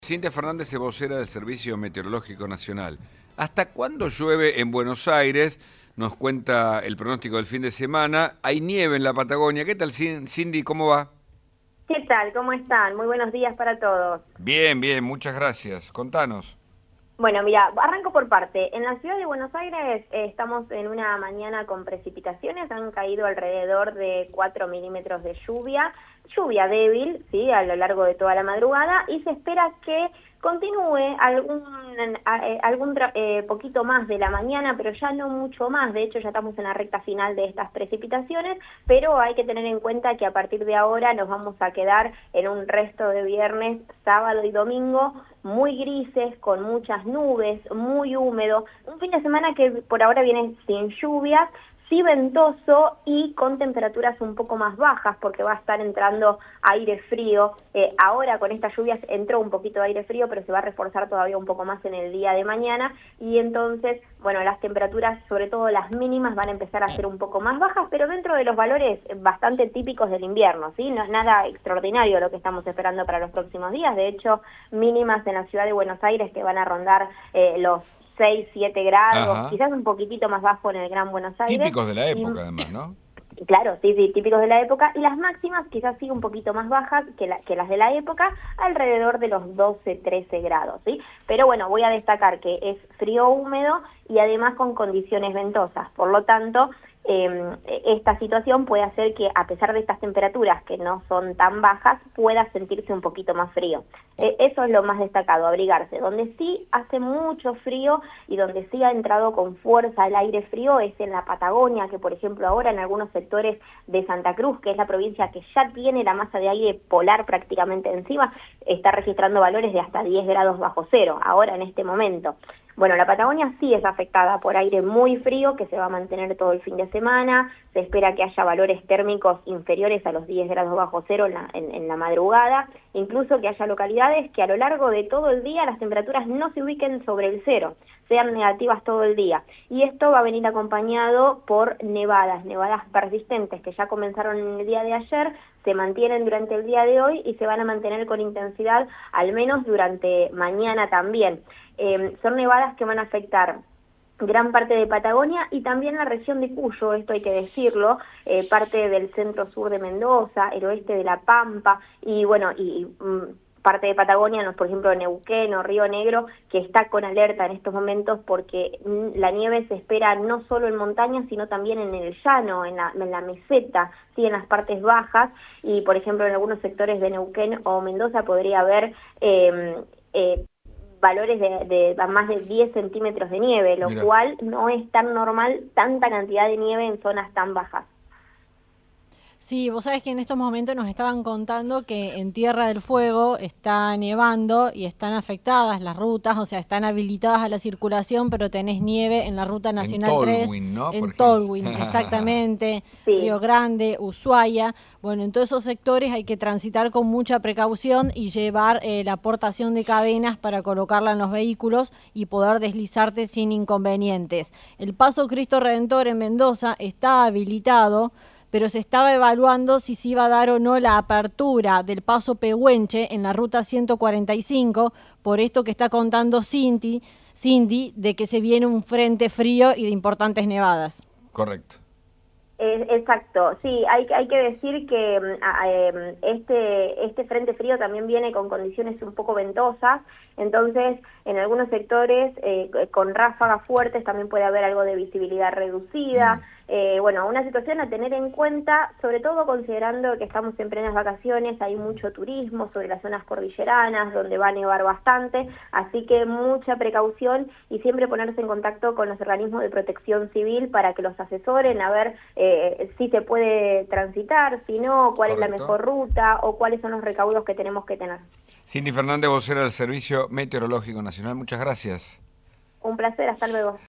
Cintia Fernández es vocera del Servicio Meteorológico Nacional. ¿Hasta cuándo llueve en Buenos Aires? Nos cuenta el pronóstico del fin de semana. Hay nieve en la Patagonia. ¿Qué tal, Cindy? ¿Cómo va? ¿Qué tal? ¿Cómo están? Muy buenos días para todos. Bien, bien, muchas gracias. Contanos. Bueno, mira, arranco por parte. En la ciudad de Buenos Aires estamos en una mañana con precipitaciones. Han caído alrededor de 4 milímetros de lluvia. Lluvia débil, sí, a lo largo de toda la madrugada. Y se espera que continúe algún poquito más de la mañana, pero ya no mucho más. De hecho, ya estamos en la recta final de estas precipitaciones, pero hay que tener en cuenta que a partir de ahora nos vamos a quedar en un resto de viernes, sábado y domingo muy grises, con muchas nubes, muy húmedo. Un fin de semana que por ahora viene sin lluvias, sí ventoso y con temperaturas un poco más bajas porque va a estar entrando aire frío. Ahora con estas lluvias entró un poquito de aire frío, pero se va a reforzar todavía un poco más en el día de mañana y entonces, bueno, las temperaturas, sobre todo las mínimas, van a empezar a ser un poco más bajas, pero dentro de los valores bastante típicos del invierno, ¿sí? No es nada extraordinario lo que estamos esperando para los próximos días. De hecho, mínimas en la ciudad de Buenos Aires que van a rondar los 6, 7 grados, Ajá. quizás un poquitito más bajo en el Gran Buenos Aires. Típicos de la Y, época, además, ¿no? claro, sí, sí, típicos de la época. Y las máximas quizás sí un poquito más bajas que las de la época, alrededor de los 12, 13 grados, ¿sí? Pero bueno, voy a destacar que es frío húmedo y además con condiciones ventosas. Por lo tanto, esta situación puede hacer que, a pesar de estas temperaturas que no son tan bajas, pueda sentirse un poquito más frío. Eso es lo más destacado, abrigarse. Donde sí hace mucho frío y donde sí ha entrado con fuerza el aire frío es en la Patagonia, que por ejemplo ahora en algunos sectores de Santa Cruz, que es la provincia que ya tiene la masa de aire polar prácticamente encima, está registrando valores de hasta 10 grados bajo cero, ahora en este momento. Bueno, la Patagonia sí es afectada por aire muy frío que se va a mantener todo el fin de semana. Se espera que haya valores térmicos inferiores a los 10 grados bajo cero en la madrugada. Incluso que haya localidades que a lo largo de todo el día las temperaturas no se ubiquen sobre el cero, sean negativas todo el día. Y esto va a venir acompañado por nevadas persistentes que ya comenzaron en el día de ayer, se mantienen durante el día de hoy y se van a mantener con intensidad al menos durante mañana también. Son nevadas que van a afectar gran parte de Patagonia y también la región de Cuyo, esto hay que decirlo, parte del centro-sur de Mendoza, el oeste de La Pampa y bueno, parte de Patagonia, por ejemplo Neuquén o Río Negro, que está con alerta en estos momentos porque la nieve se espera no solo en montañas, sino también en el llano, en la meseta, sí, en las partes bajas, y por ejemplo en algunos sectores de Neuquén o Mendoza podría haber valores de más de 10 centímetros de nieve, lo Mira. cual no es tan normal tanta cantidad de nieve en zonas tan bajas. Sí, vos sabés que en estos momentos nos estaban contando que en Tierra del Fuego está nevando y están afectadas las rutas, o sea, están habilitadas a la circulación, pero tenés nieve en la Ruta En Nacional 3, Tolwyn, ¿no? Por en ejemplo. Tolwyn, exactamente, Sí. Río Grande, Ushuaia. Bueno, en todos esos sectores hay que transitar con mucha precaución y llevar la aportación de cadenas para colocarla en los vehículos y poder deslizarte sin inconvenientes. El Paso Cristo Redentor en Mendoza está habilitado, pero se estaba evaluando si se iba a dar o no la apertura del Paso Pehuenche en la ruta 145, por esto que está contando Cindy, de que se viene un frente frío y de importantes nevadas. Correcto. Exacto, sí, hay que decir que este frente frío también viene con condiciones un poco ventosas, entonces en algunos sectores con ráfagas fuertes también puede haber algo de visibilidad reducida. Bueno, una situación a tener en cuenta, sobre todo considerando que estamos en plenas vacaciones, hay mucho turismo sobre las zonas cordilleranas donde va a nevar bastante, así que mucha precaución y siempre ponerse en contacto con los organismos de protección civil para que los asesoren a ver si se puede transitar, si no, cuál es la mejor ruta o cuáles son los recaudos que tenemos que tener. Cindy Fernández, vocera del Servicio Meteorológico Nacional, muchas gracias. Un placer, hasta luego.